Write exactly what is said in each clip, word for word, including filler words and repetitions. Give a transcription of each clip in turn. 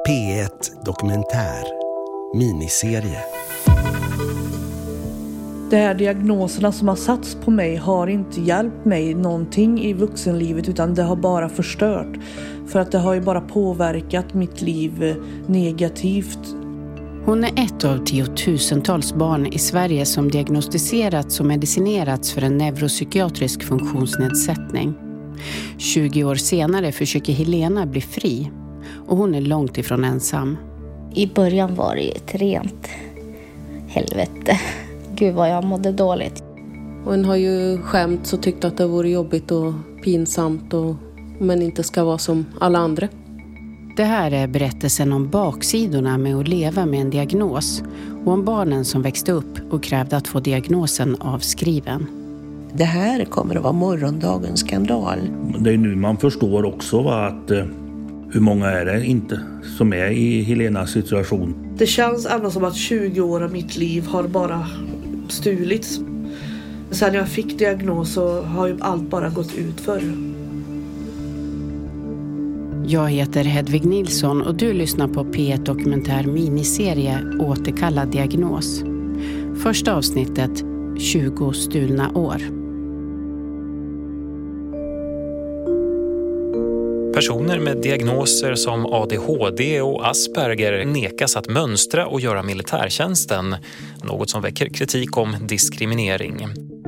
P ett Dokumentär miniserie. De här diagnoserna som har satts på mig har inte hjälpt mig någonting i vuxenlivet, utan det har bara förstört. För att det har ju bara påverkat mitt liv negativt. Hon är ett av tiotusentals barn i Sverige som diagnostiserats och medicinerats för en neuropsykiatrisk funktionsnedsättning. tjugo år senare försöker Helena bli fri, och hon är långt ifrån ensam. I början var det ett rent helvete. Gud vad jag mådde dåligt. Och en har ju skämt och tyckt att det vore jobbigt och pinsamt, och, men inte ska vara som alla andra. Det här är berättelsen om baksidorna med att leva med en diagnos och om barnen som växte upp och krävde att få diagnosen avskriven. Det här kommer att vara morgondagens skandal. Det är nu man förstår också va, att eh, hur många är det inte som är i Helenas situation. Det känns ändå som att tjugo år av mitt liv har bara stulits. Sen jag fick diagnos så har ju allt bara gått ut för. Jag heter Hedvig Nilsson och du lyssnar på P ett Dokumentär miniserie Återkallad diagnos. Första avsnittet, tjugo stulna år. Personer med diagnoser som A D H D och Asperger nekas att mönstra och göra militärtjänsten, något som väcker kritik om diskriminering.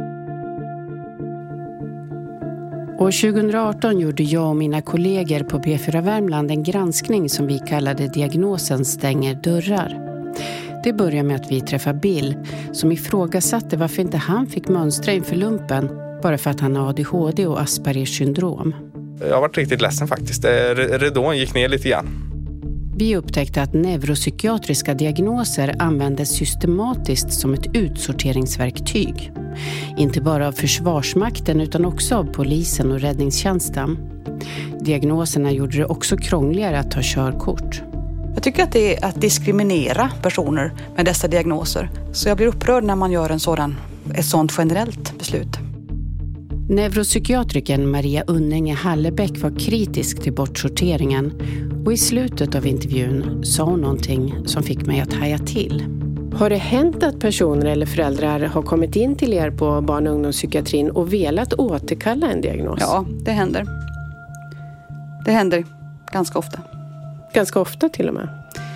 År tjugohundraarton gjorde jag och mina kollegor på P fyra Värmland en granskning som vi kallade Diagnosen stänger dörrar. Det började med att vi träffade Bill som ifrågasatte varför inte han fick mönstra inför lumpen bara för att han har A D H D och Aspergers syndrom. Jag har varit riktigt ledsen faktiskt. Ridån gick ner lite grann. Vi upptäckte att neuropsykiatriska diagnoser användes systematiskt som ett utsorteringsverktyg. Inte bara av Försvarsmakten utan också av polisen och räddningstjänsten. Diagnoserna gjorde det också krångligare att ta körkort. Jag tycker att det är att diskriminera personer med dessa diagnoser. Så jag blir upprörd när man gör en sådan, ett sådant generellt beslut. Neuropsykiatrikern Maria Unninge Hallebäck var kritisk till bortsorteringen och i slutet av intervjun sa hon någonting som fick mig att haja till. Har det hänt att personer eller föräldrar har kommit in till er på barn- och ungdomspsykiatrin och velat återkalla en diagnos? Ja, det händer. Det händer ganska ofta. Ganska ofta till och med?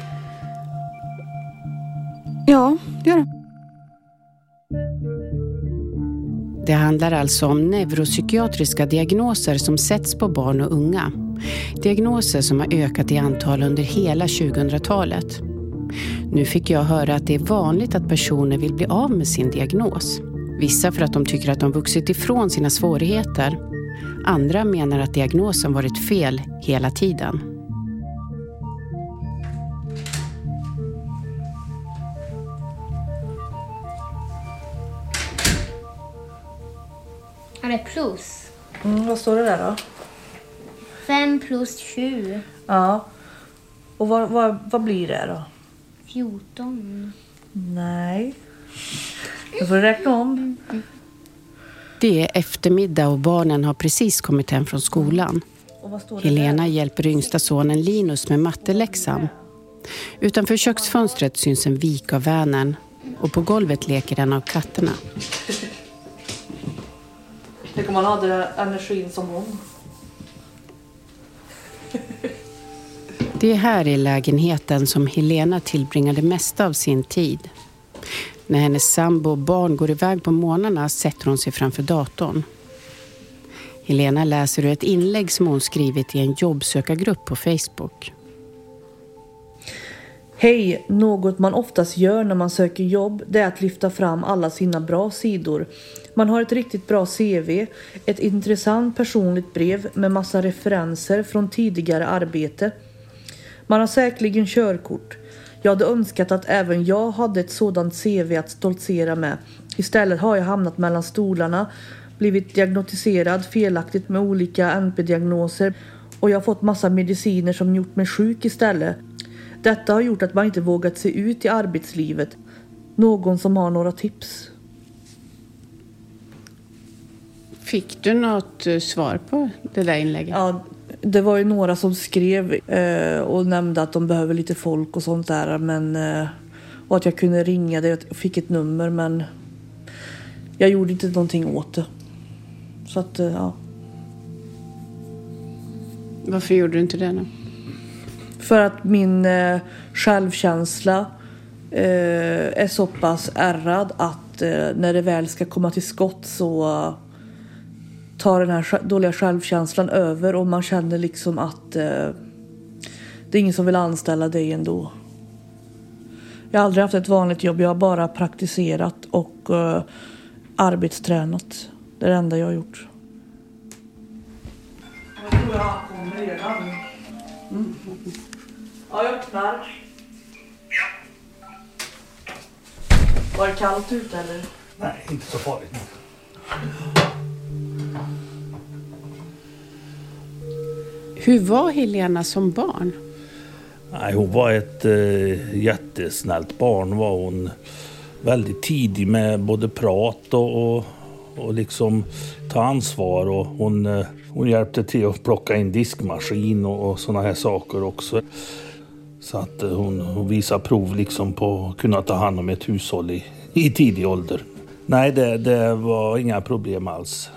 Ja, det gör det. Det handlar alltså om neuropsykiatriska diagnoser som sätts på barn och unga. Diagnoser som har ökat i antal under hela tjugohundratalet. Nu fick jag höra att det är vanligt att personer vill bli av med sin diagnos. Vissa för att de tycker att de vuxit ifrån sina svårigheter. Andra menar att diagnosen varit fel hela tiden. Är det plus? Mm, vad står det där då? fem plus tjugo. Ja. Och vad, vad, vad blir det då? fjorton. Nej. Jag får räkna om. Det är eftermiddag och barnen har precis kommit hem från skolan. Helena hjälper yngsta sonen Linus med matteläxan. Utanför köksfönstret syns en vik av Vänern och på golvet leker en av katterna. Tänk om man hade energin som hon. Det är här i lägenheten som Helena tillbringar det mesta av sin tid. När hennes sambo och barn går iväg på morgnarna sätter hon sig framför datorn. Helena läser ur ett inlägg som hon skrivit i en jobbsökargrupp på Facebook. Hej, något man oftast gör när man söker jobb, det är att lyfta fram alla sina bra sidor. Man har ett riktigt bra C V, ett intressant personligt brev med massa referenser från tidigare arbete. Man har säkerligen körkort. Jag hade önskat att även jag hade ett sådant C V att stoltsera med. Istället har jag hamnat mellan stolarna, blivit diagnostiserad felaktigt med olika N P-diagnoser och jag har fått massa mediciner som gjort mig sjuk istället. Detta har gjort att man inte vågat se ut i arbetslivet. Någon som har några tips? Fick du något svar på det där inlägget? Ja, Det var ju några som skrev eh, och nämnde att de behöver lite folk och sånt där. Men, eh, och att jag kunde ringa det. Jag fick ett nummer, men jag gjorde inte någonting åt det. Så att, eh, ja. Varför gjorde du inte det då? För att min eh, självkänsla eh, är så pass ärrad att eh, när det väl ska komma till skott så eh, tar den här dåliga självkänslan över och man känner liksom att eh, det är ingen som vill anställa dig ändå. Jag har aldrig haft ett vanligt jobb, jag har bara praktiserat och eh, arbetstränat. Det är det enda jag har gjort. Jag tror jag kommer redan. Mm. Ja, jag öppnar. Var det kallt ute eller? Nej, inte så farligt. Hur var Helena som barn? Nej, hon var ett eh, jättesnällt barn. Var hon väldigt tidig med både prat och, och, och liksom ta ansvar. Och hon, eh, hon hjälpte till att plocka in diskmaskin och, och såna här saker också. Så att eh, hon, hon visar prov liksom på att kunna ta hand om ett hushåll i, i tidig ålder. Nej, det, det var inga problem alls.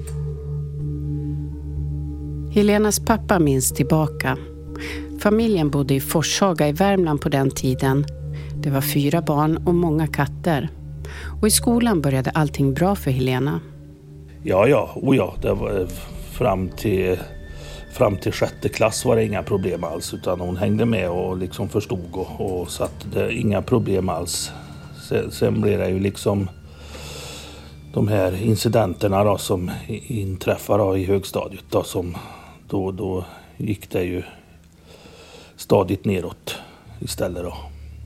Helenas pappa minns tillbaka. Familjen bodde i Forshaga i Värmland på den tiden. Det var fyra barn och många katter. Och i skolan började allting bra för Helena. Ja, ja, och ja, det var fram till, fram till sjätte klass var det inga problem alls. Utan hon hängde med och liksom förstod och, och så att det inga problem alls. Sen, sen blev det ju liksom de här incidenterna då, som inträffar då i högstadiet då, som då, då gick det ju stadigt neråt istället då.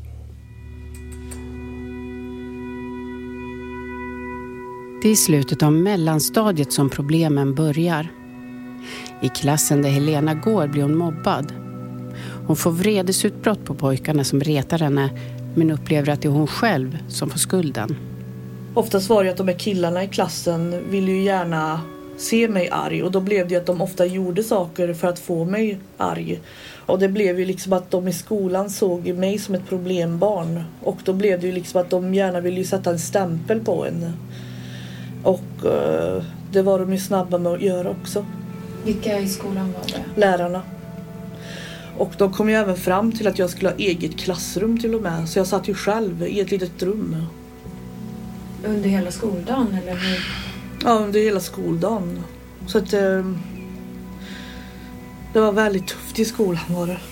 Det är i slutet av mellanstadiet som problemen börjar. I klassen där Helena går blir hon mobbad. Hon får vredesutbrott på pojkarna som retar henne, men upplever att det är hon själv som får skulden. Oftast var det att de här killarna i klassen ville ju gärna se mig arg. Och då blev det ju att de ofta gjorde saker för att få mig arg. Och det blev ju liksom att de i skolan såg mig som ett problembarn. Och då blev det ju liksom att de gärna ville ju sätta en stämpel på en. Och uh, det var de ju snabba med att göra också. Vilka i skolan var det? Lärarna. Och de kom ju även fram till att jag skulle ha eget klassrum till och med. Så jag satt ju själv i ett litet rum. Under hela skoldagen eller hur? Ja, under hela skoldagen. Så att eh, det var väldigt tufft i skolan var det.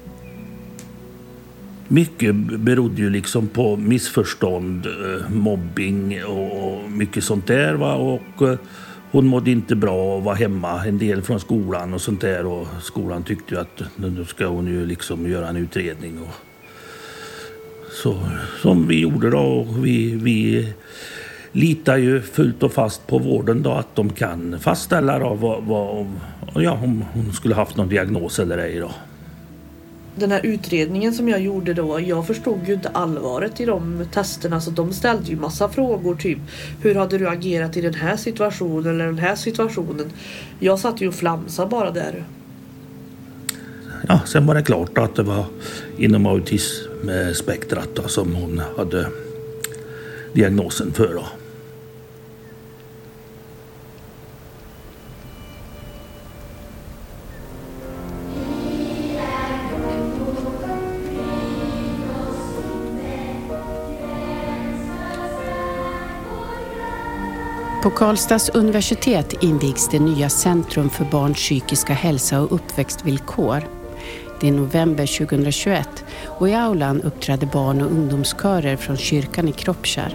Mycket berodde ju liksom på missförstånd, mobbing och mycket sånt där va. Och eh, hon mådde inte bra och var hemma en del från skolan och sånt där. Och skolan tyckte ju att nu ska hon ju liksom göra en utredning. Och så som vi gjorde då. Och vi, vi litar ju fullt och fast på vården då att de kan fastställa då vad, vad, ja, om hon skulle haft någon diagnos eller ej då. Den här utredningen som jag gjorde då, jag förstod ju inte allvaret i de testerna, så de ställde ju massa frågor typ, hur hade du agerat i den här situationen eller den här situationen? Jag satt ju och flamsade bara där. Ja, sen var det klart att det var inom autismspektrat då, som hon hade diagnosen för då. På Karlstads universitet invigs det nya Centrum för barns psykiska hälsa och uppväxtvillkor. Det är november tjugohundratjugoett och i aulan uppträdde barn- och ungdomskörer från kyrkan i Kroppkärr.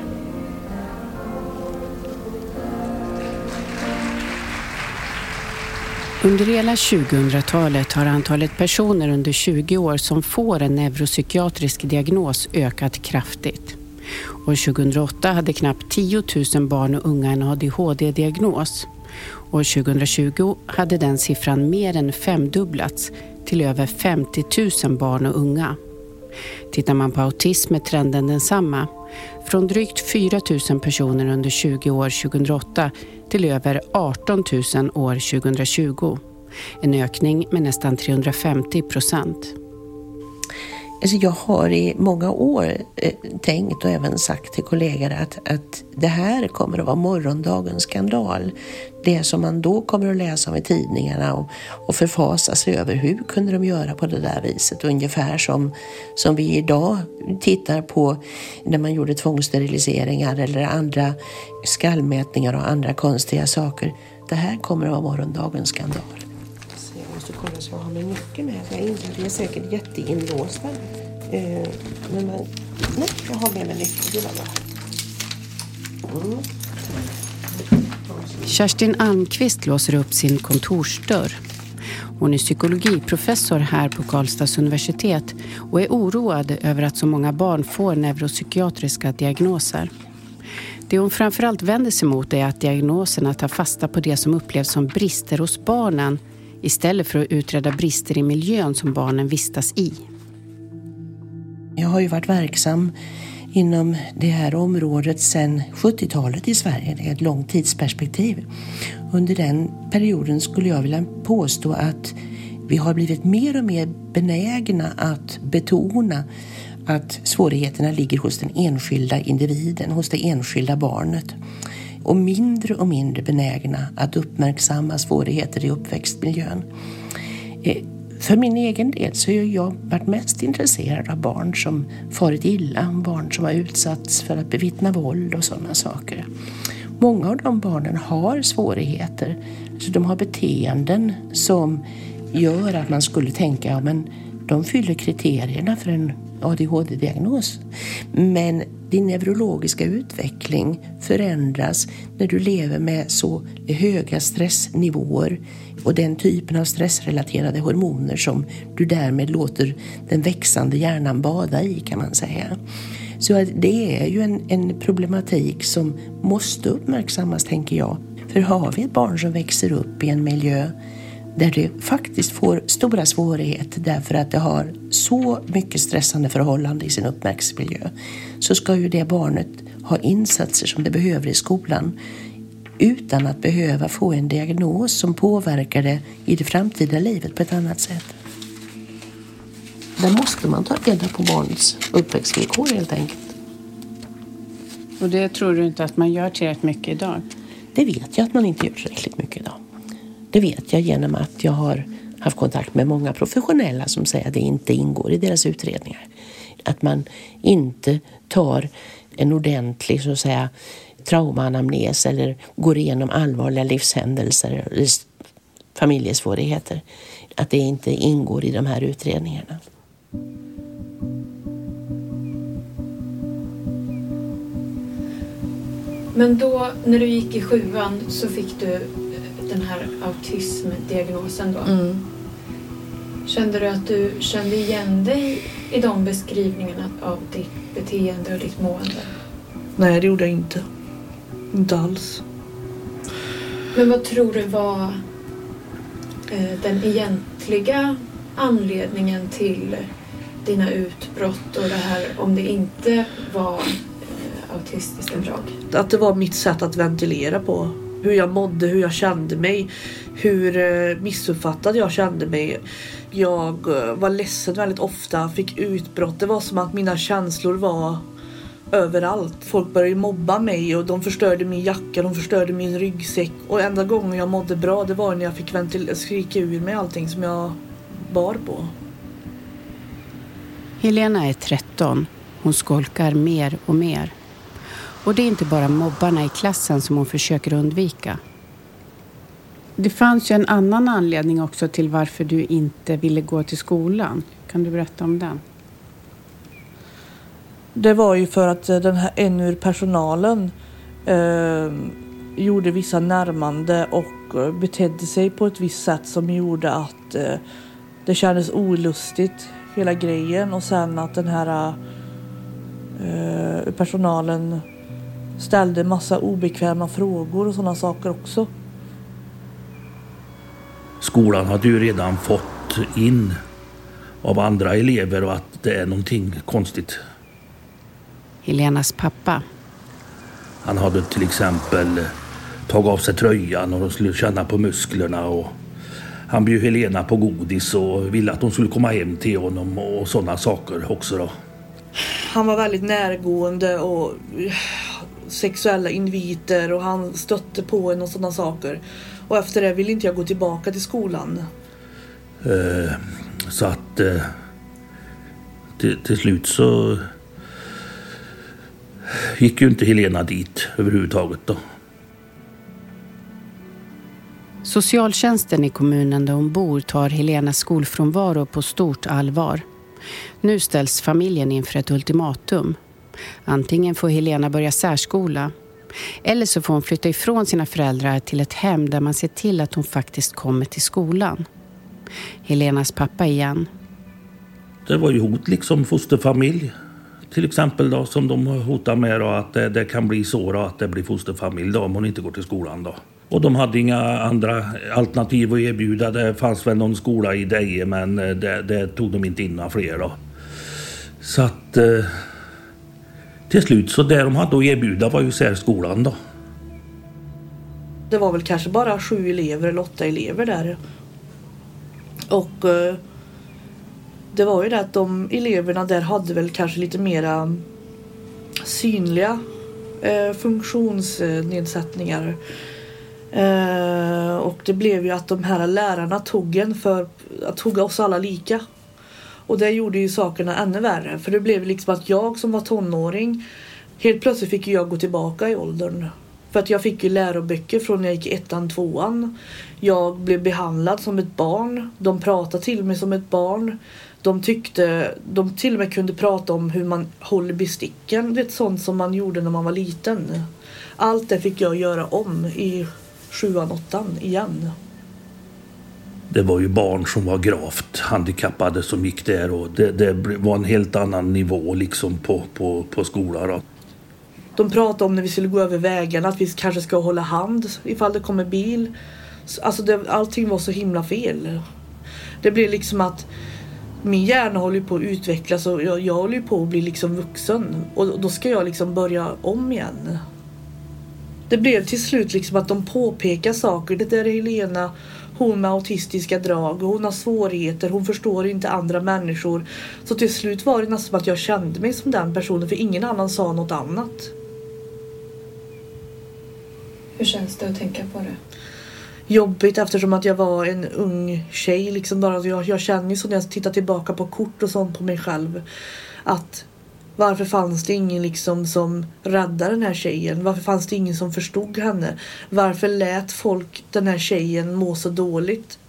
Under hela tjugohundratalet har antalet personer under tjugo år som får en neuropsykiatrisk diagnos ökat kraftigt. År tjugohundraåtta hade knappt tio tusen barn och unga en A D H D-diagnos. År tjugohundratjugo hade den siffran mer än femdubblats till över femtio tusen barn och unga. Tittar man på autism är trenden densamma. Från drygt fyra tusen personer under tjugo år tjugohundraåtta till över arton tusen år tjugohundratjugo. En ökning med nästan trehundrafemtio procent. Alltså jag har i många år eh, tänkt och även sagt till kollegor att, att det här kommer att vara morgondagens skandal. Det som man då kommer att läsa om i tidningarna och, och förfasa sig över. Hur kunde de göra på det där viset? Ungefär som, som vi idag tittar på när man gjorde tvångssteriliseringar eller andra skallmätningar och andra konstiga saker. Det här kommer att vara morgondagens skandal. Jag måste kolla så jag har med mycket med. Jag inser att jag är säkert jätteinlåsta. Eh, men man, nej, jag har med mig nyckeln. Det var bra. Mm. Kerstin Almqvist låser upp sin kontorsdörr. Hon är psykologiprofessor här på Karlstads universitet och är oroad över att så många barn får neuropsykiatriska diagnoser. Det hon framförallt vänder sig mot är att diagnoserna tar fasta på det som upplevs som brister hos barnen istället för att utreda brister i miljön som barnen vistas i. Jag har ju varit verksam inom det här området sedan sjuttiotalet i Sverige. Det är ett långt tidsperspektiv. Under den perioden skulle jag vilja påstå att vi har blivit mer och mer benägna att betona att svårigheterna ligger hos den enskilda individen, hos det enskilda barnet. Och mindre och mindre benägna att uppmärksamma svårigheter i uppväxtmiljön. För min egen del så har jag varit mest intresserad av barn som farit illa, barn som har utsatts för att bevittna våld och sådana saker. Många av de barnen har svårigheter, så de har beteenden som gör att man skulle tänka ja, men de fyller kriterierna för en A D H D-diagnos. Men din neurologiska utveckling förändras när du lever med så höga stressnivåer och den typen av stressrelaterade hormoner som du därmed låter den växande hjärnan bada i, kan man säga. Så det är ju en, en problematik som måste uppmärksammas, tänker jag. För har vi ett barn som växer upp i en miljö där det faktiskt får stora svårigheter därför att det har så mycket stressande förhållanden i sin uppväxtmiljö, så ska ju det barnet ha insatser som det behöver i skolan utan att behöva få en diagnos som påverkar det i det framtida livet på ett annat sätt. Där måste man ta reda på barnets uppväxtvillkor helt enkelt. Och det tror du inte att man gör tillräckligt mycket idag? Det vet jag att man inte gör tillräckligt mycket idag. Det vet jag genom att jag har haft kontakt med många professionella som säger att det inte ingår i deras utredningar. Att man inte tar en ordentlig så att säga traumaanamnes eller går igenom allvarliga livshändelser eller familjesvårigheter. Att det inte ingår i de här utredningarna. Men då när du gick i sjuan så fick du den här autismdiagnosen då. Mm. Kände du att du kände igen dig i de beskrivningarna av ditt beteende och ditt mående? Nej, det gjorde jag inte. Inte alls. Men vad tror du var eh, den egentliga anledningen till dina utbrott och det här, om det inte var eh, autistiskt drag? Att det var mitt sätt att ventilera på. Hur jag mådde, hur jag kände mig, hur eh, missuppfattad jag kände mig. Jag eh, var ledsen väldigt ofta, fick utbrott. Det var som att mina känslor var överallt. Folk började mobba mig och de förstörde min jacka, de förstörde min ryggsäck. Och enda gången jag mådde bra, det var när jag fick ventil- skrika ur mig allting som jag bar på. Helena är tretton. Hon skolkar mer och mer. Och det är inte bara mobbarna i klassen som hon försöker undvika. Det fanns ju en annan anledning också till varför du inte ville gå till skolan. Kan du berätta om den? Det var ju för att den här, en ur personalen eh, gjorde vissa närmande och betedde sig på ett visst sätt som gjorde att eh, det kändes olustigt, hela grejen. Och sen att den här eh, personalen ställde massa obekväma frågor och sådana saker också. Skolan hade ju redan fått in av andra elever och att det är någonting konstigt. Helenas pappa. Han hade till exempel tagit av sig tröjan och de skulle känna på musklerna och han bjöd Helena på godis och ville att hon skulle komma hem till honom och sådana saker också då. Han var väldigt närgående och sexuella inviter och han stötte på en och sådana saker. Och efter det ville inte jag gå tillbaka till skolan. Eh, så att eh, till, till slut så gick ju inte Helena dit överhuvudtaget då. Socialtjänsten i kommunen där hon bor tar Helenas skolfrånvaro på stort allvar. Nu ställs familjen inför ett ultimatum. Antingen får Helena börja särskola eller så får hon flytta ifrån sina föräldrar till ett hem där man ser till att hon faktiskt kommer till skolan. Helenas pappa igen. Det var ju hot liksom, fosterfamilj till exempel då, som de hotar med då, att det, det kan bli så då, att det blir fosterfamilj då, om hon inte går till skolan då. Och de hade inga andra alternativ att erbjuda. Det fanns väl någon skola i Deje, men det, det tog de inte in några fler då. Så att eh, till slut så det de hade att erbjuda var ju särskolan då. Det var väl kanske bara sju elever eller åtta elever där. Och eh, det var ju det att de eleverna där hade väl kanske lite mera synliga eh, funktionsnedsättningar. Uh, och det blev ju att de här lärarna tog en för att tog oss alla lika. Och det gjorde ju sakerna ännu värre. För det blev liksom att jag som var tonåring, helt plötsligt fick jag gå tillbaka i åldern. För att jag fick ju läroböcker från när jag gick i ettan, tvåan. Jag blev behandlad som ett barn. De pratade till mig som ett barn. De tyckte, de till och med kunde prata om hur man håller besticken. Det är sånt som man gjorde när man var liten. Allt det fick jag göra om i sjuan, åttan igen. Det var ju barn som var gravt handikappade som gick där och det, det var en helt annan nivå liksom på, på, på skolan då. De pratade om när vi skulle gå över vägarna att vi kanske ska hålla hand ifall det kommer bil. Alltså det, allting var så himla fel. Det blev liksom att min hjärna håller på att utvecklas och jag, jag håller på att bli liksom vuxen. Och då ska jag liksom börja om igen. Det blev till slut liksom att de påpekar saker. Det där är Helena, hon med autistiska drag. Hon har svårigheter, hon förstår inte andra människor. Så till slut var det nästan att jag kände mig som den personen. För ingen annan sa något annat. Hur känns det att tänka på det? Jobbigt eftersom att jag var en ung tjej. Liksom bara, jag, jag känner ju så när jag tittar tillbaka på kort och sånt på mig själv. Att varför fanns det ingen liksom som räddade den här tjejen? Varför fanns det ingen som förstod henne? Varför lät folk den här tjejen må så dåligt?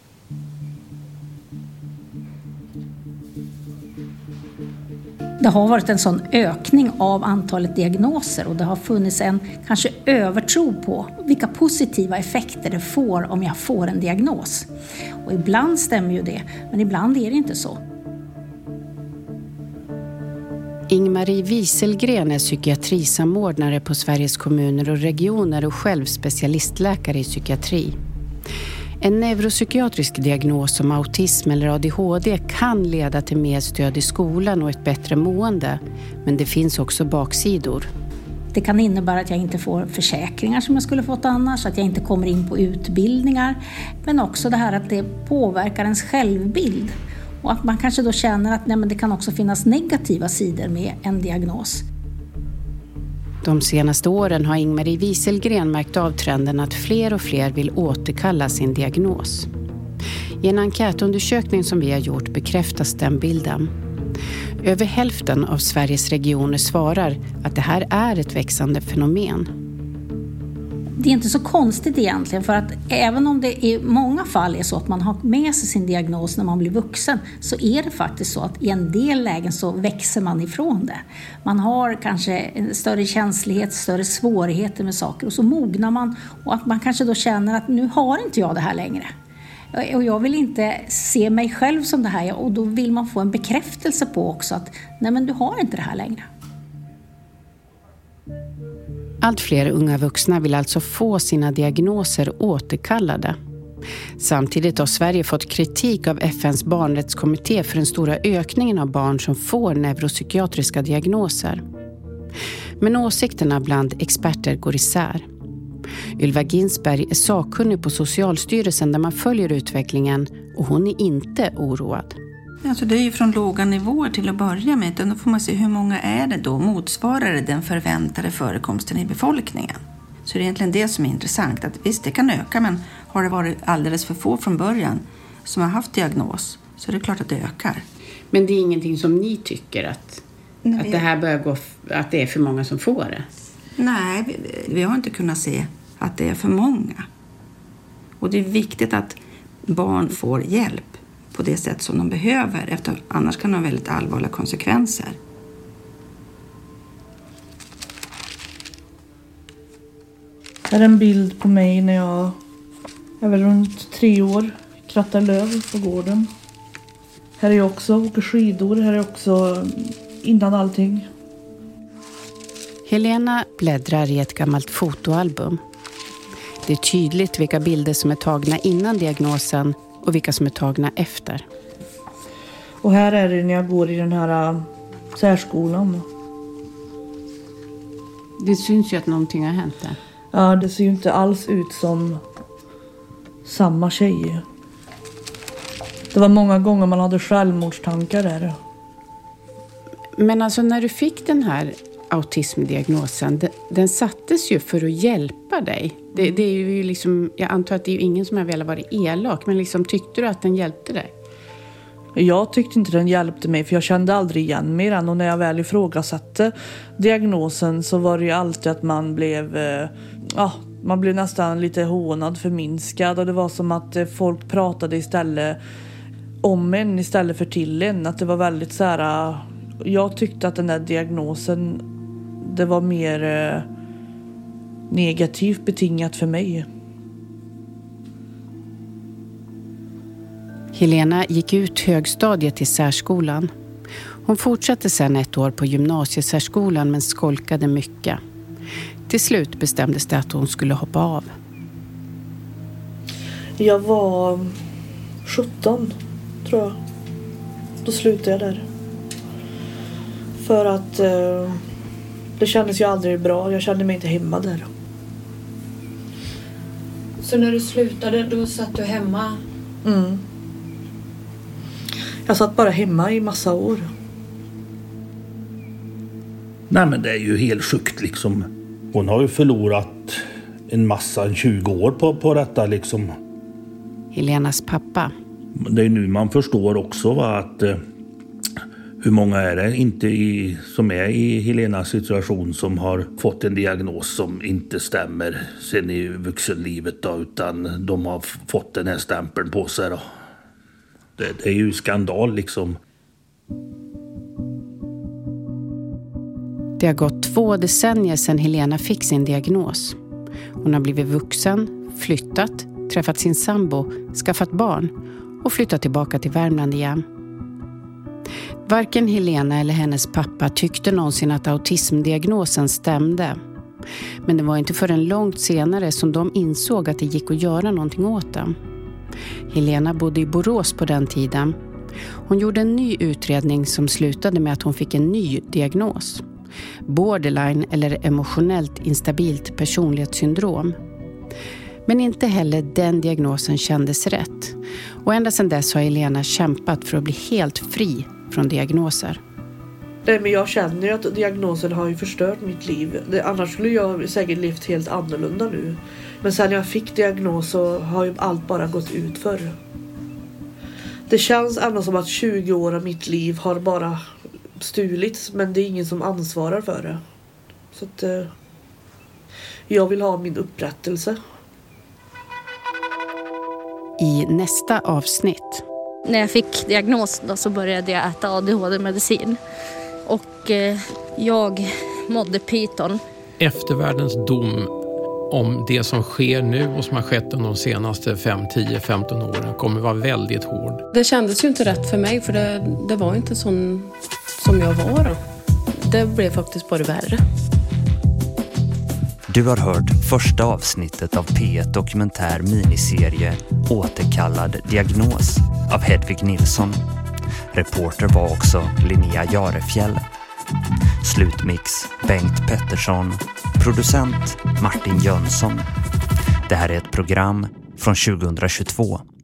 Det har varit en sån ökning av antalet diagnoser och det har funnits en kanske övertro på vilka positiva effekter det får om jag får en diagnos. Och ibland stämmer ju det, men ibland är det inte så. Ingmarie Wieselgren är psykiatrisamordnare på Sveriges kommuner och regioner och själv specialistläkare i psykiatri. En neuropsykiatrisk diagnos som autism eller A D H D kan leda till mer stöd i skolan och ett bättre mående, men det finns också baksidor. Det kan innebära att jag inte får försäkringar som jag skulle fått annars, att jag inte kommer in på utbildningar, men också det här att det påverkar ens självbild. Och att man kanske då känner att nej, men det kan också finnas negativa sidor med en diagnos. De senaste åren har Ingmarie Wieselgren märkt av trenden att fler och fler vill återkalla sin diagnos. I en enkätundersökning som vi har gjort bekräftas den bilden. Över hälften av Sveriges regioner svarar att det här är ett växande fenomen. Det är inte så konstigt egentligen, för att även om det i många fall är så att man har med sig sin diagnos när man blir vuxen, så är det faktiskt så att i en del lägen så växer man ifrån det. Man har kanske en större känslighet, större svårigheter med saker och så mognar man, och att man kanske då känner att nu har inte jag det här längre. Och jag vill inte se mig själv som det här, och då vill man få en bekräftelse på också att nej, men du har inte det här längre. Allt fler unga vuxna vill alltså få sina diagnoser återkallade. Samtidigt har Sverige fått kritik av F N:s barnrättskommitté för den stora ökningen av barn som får neuropsykiatriska diagnoser. Men åsikterna bland experter går isär. Ylva Ginsberg är sakkunnig på Socialstyrelsen där man följer utvecklingen och hon är inte oroad. Alltså det är ju från låga nivåer till att börja med. Då får man se hur många är det då, motsvarar det den förväntade förekomsten i befolkningen. Så det är egentligen det som är intressant. Att visst, det kan öka, men har det varit alldeles för få från början som har haft diagnos så är det klart att det ökar. Men det är ingenting som ni tycker att, Nej, att det här börjar gå, att det är för många som får det? Nej, vi, vi har inte kunnat se att det är för många. Och det är viktigt att barn får hjälp på det sätt som de behöver, efter, annars kan de ha väldigt allvarliga konsekvenser. Här är en bild på mig när jag är väl runt tre år, krattar löv på gården. Här är jag också, åker skidor, här är jag också innan allting. Helena bläddrar i ett gammalt fotoalbum. Det är tydligt vilka bilder som är tagna innan diagnosen och vilka som är tagna efter. Och här är det när jag går i den här särskolan. Det syns ju att någonting har hänt där. Ja, det ser ju inte alls ut som samma tjej. Det var många gånger man hade självmordstankar där. Men alltså när du fick den här autismdiagnosen, den, den sattes ju för att hjälpa dig. Det, det är ju liksom, jag antar att det är ju ingen som har velat vara elak, men liksom, tyckte du att den hjälpte dig? Jag tyckte inte den hjälpte mig, för jag kände aldrig igen mig den. Och när jag väl ifrågasatte diagnosen så var det ju alltid att man blev, eh, ah, man blev nästan lite hånad, förminskad. Och det var som att eh, folk pratade istället om en istället för till en. Att det var väldigt så här, uh, jag tyckte att den där diagnosen, det var mer uh, negativt betingat för mig. Helena gick ut högstadiet i särskolan. Hon fortsatte sedan ett år på gymnasiesärskolan men skolkade mycket. Till slut bestämdes det att hon skulle hoppa av. Jag var sjutton, tror jag. Då slutade jag där. För att eh, det kändes ju aldrig bra. Jag kände mig inte hemma där. Så när du slutade, då satt du hemma? Mm. Jag satt bara hemma i massa år. Nej, men det är ju helt sjukt liksom. Hon har ju förlorat en massa, tjugo år på, på detta liksom. Helenas pappa. Det är nu man förstår också va, att eh, hur många är det inte i, som är i Helenas situation som har fått en diagnos som inte stämmer sen i vuxenlivet då, utan de har fått den här stämpeln på sig då. Det, det är ju skandal liksom. Det har gått två decennier sedan Helena fick sin diagnos. Hon har blivit vuxen, flyttat, träffat sin sambo, skaffat barn och flyttat tillbaka till Värmland igen. Varken Helena eller hennes pappa tyckte någonsin att autismdiagnosen stämde. Men det var inte förrän långt senare som de insåg att det gick att göra någonting åt det. Helena bodde i Borås på den tiden. Hon gjorde en ny utredning som slutade med att hon fick en ny diagnos. Borderline eller emotionellt instabilt personlighetssyndrom. Men inte heller den diagnosen kändes rätt. Och ända sedan dess har Helena kämpat för att bli helt fri från diagnoser. Nej, men jag känner ju att diagnosen har ju förstört mitt liv. Det, annars skulle jag säkert levt helt annorlunda nu. Men sen jag fick diagnos så har ju allt bara gått ut för. Det känns ändå som att tjugo år av mitt liv har bara stulits. Men det är ingen som ansvarar för det. Så att eh, jag vill ha min upprättelse. I nästa avsnitt. När jag fick diagnos då, så började jag äta A D H D-medicin. Och eh, jag mådde pyton. Eftervärldens dom om det som sker nu och som har skett under de senaste fem, tio, femton åren kommer vara väldigt hård. Det kändes ju inte rätt för mig, för det, det var inte sån som jag var då. Det blev faktiskt bara värre. Du har hört första avsnittet av P ett Dokumentär miniserie Återkallad diagnos av Hedvig Nilsson. Reporter var också Linnea Jarefjäll. Slutmix Bengt Pettersson. Producent Martin Jönsson. Det här är ett program från tjugohundratjugotvå.